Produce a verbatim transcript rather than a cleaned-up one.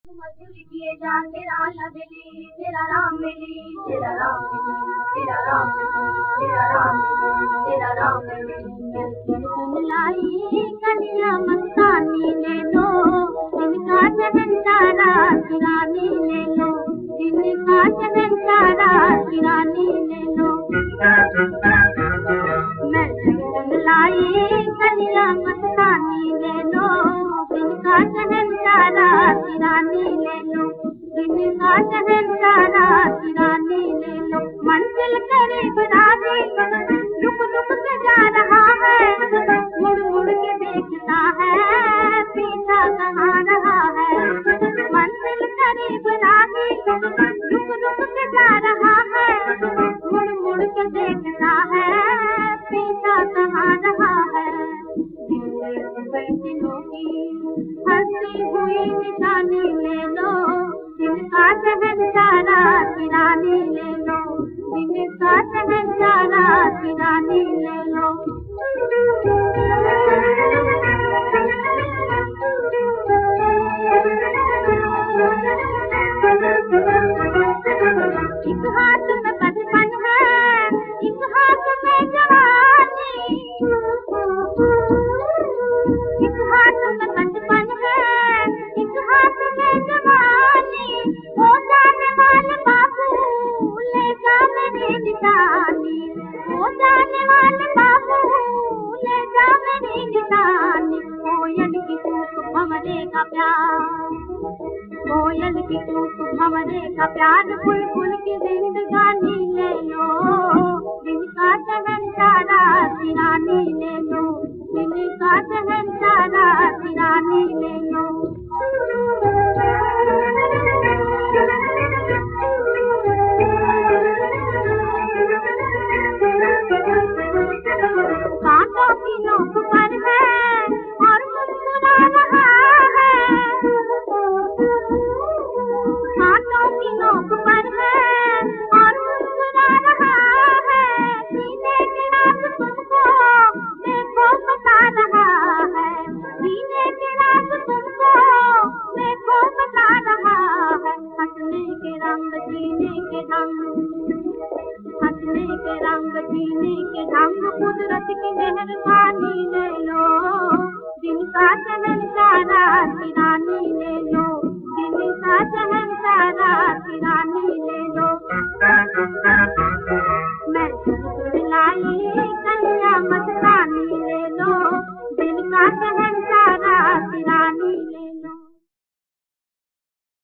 मजदूरी किए जा तेरा लबली तेरा राम मिली तेरा राम मिली तेरा राम मिली तेरा राम मिली तेरा राम मिली सुन लाई कलिया मस्तानी ले लो इनका चलन सारा किरानी ले लो इनका चलन सारा किरानी ले लो मैं सुन लाई कलिया मस्तानी ले लो इनका चलन सारा किरानी ले लो इनका चलन सारा किरानी ले लो मंजिल करीब राजी रुक रुक के जा रहा है मुड़ मुड़ के देखता है पीछा कहाँ रहा है मंजिल करीब राजी रुक रुक के जा रहा है मुड़ मुड़ के देखता है पीछा कहाँ रहा है दिलों की हंसी हुई निशानी ले लो इनका चलन सारा किरानी ले लो इनका चलन सारा किरानी ले लो एक हाथ में बचपन है एक हाथ में जवानी एक हाथ में बचपन है एक हाथ में जवानी हो जाने वाले बाबू ले जा मेरी निशानी हो जाने वाले बाबू ले जा मेरी निशानी कोयल की कूक भंवरे का प्यार कोयल की कूक भंवरे का प्यार बुलबुल की जिंदगानी ले लो इनका चलन सारा किरानी ले लो इनका चलन सारा किरानी ले लो कांटों की नोक पर है और मुस्कुरा रहा है कांटों की नोक पर है और मुस्कुरा रहा है सीने के रात तुमको देखो बता रहा है सीने के रात तुमको देखो बता रहा है हंसने के रंग जीने के ढंग हंसने के रंग जीने के ढंग कुदरत की मेहरबानी